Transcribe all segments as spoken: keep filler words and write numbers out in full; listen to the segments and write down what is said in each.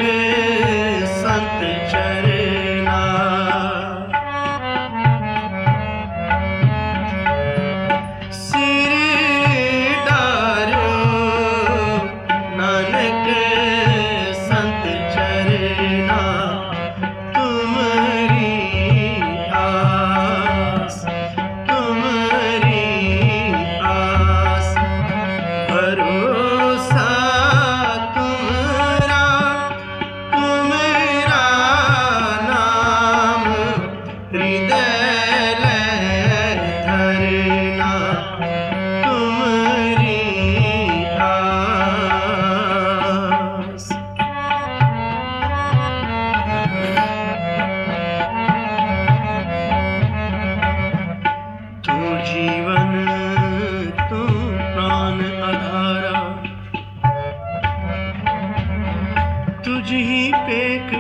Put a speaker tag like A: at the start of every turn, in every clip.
A: संत चरना। सिर डारो नानक संत चरना, तुम्हारी आस तुम्हारी आस भरोसा तुम्हारा, तुम्हारा नाम हृदय में धरना, तुम्हारी आस। तू जीवन तू प्राण आधारा, तुझ ही पेख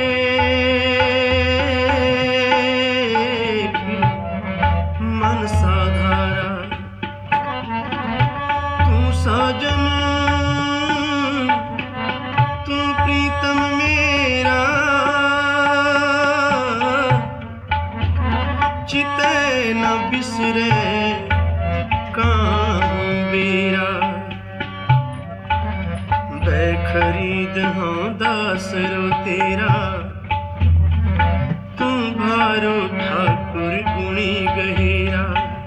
A: पेख मन साधारा। तू साजन तू प्रीतम मेरा, चिते न बिसरे काहूँ बेरा। खरीद हाँ दासरो तेरा, तू भारो ठाकुर गुणी गहेरा।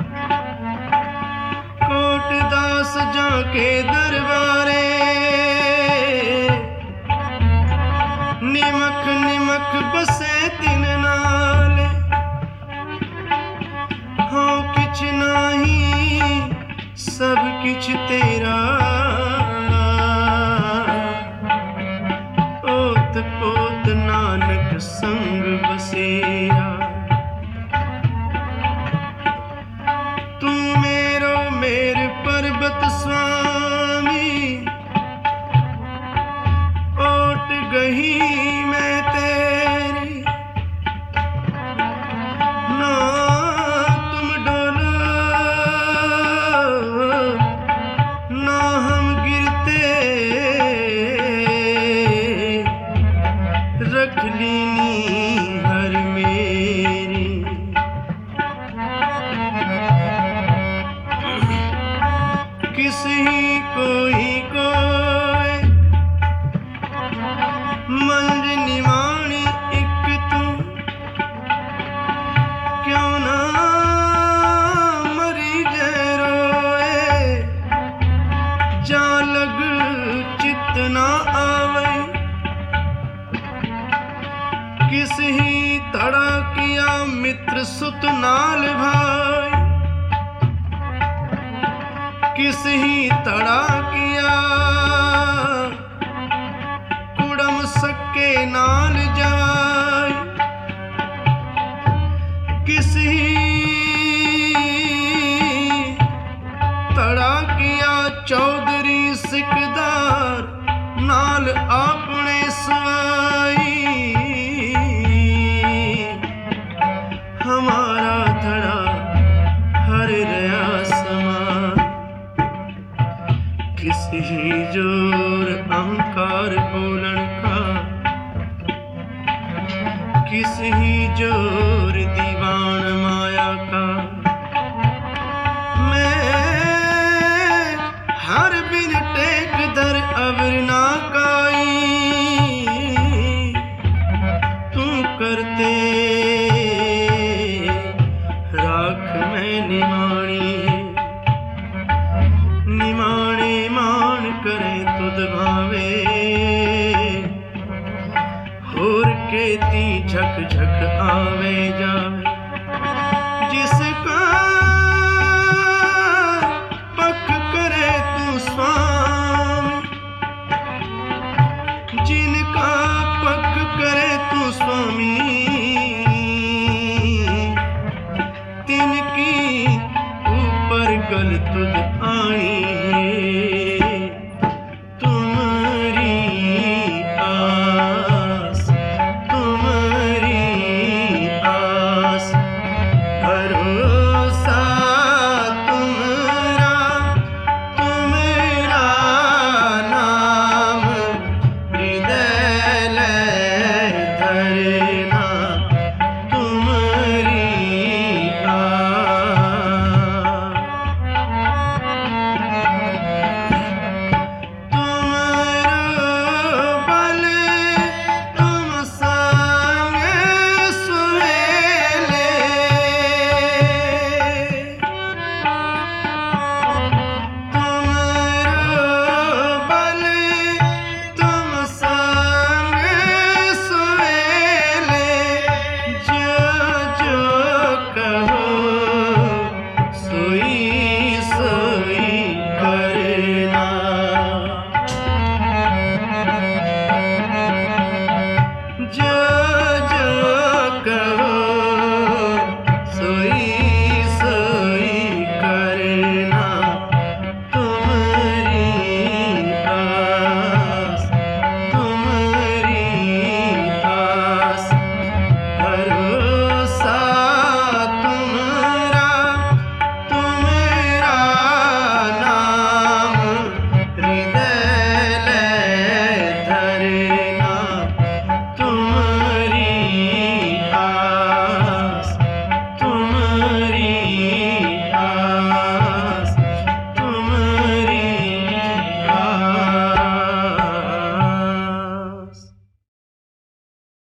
A: कोट दास जाके दरबारे, निमक निमक बसे तिन नाल। हाँ किछ नाही सब किछ तेरा, पोत नानक संग बसेरा। तू मेरो मेर पर्वत स्वामी, ओट गही मैं तेरी। ना तुम डोलो ना हम गिरते, रख लीनी हर मेरी। किसी कोई कोई मंज निमाणी इक तू, क्यों ना मरी जे रोए। जा लग चित ना आवे, किस ही तड़ा किया मित्र सुत नाल भाई। किस ही तड़ा किया कुड़म सक्के नाल जाय। किस ही तड़ा किया चौधरी सिकदार नाल अपने सवाई। हमारा धड़ा हर रया समान, किसी जोर अहंकार बोलन का। किसी जोर दीवान माया का। मैं हर बिन टेक दर अवर ना काई, तू करते राख मैं निमाणी। निमाणे मान करे तुद भावे, होर केती झक झक आवे जावे।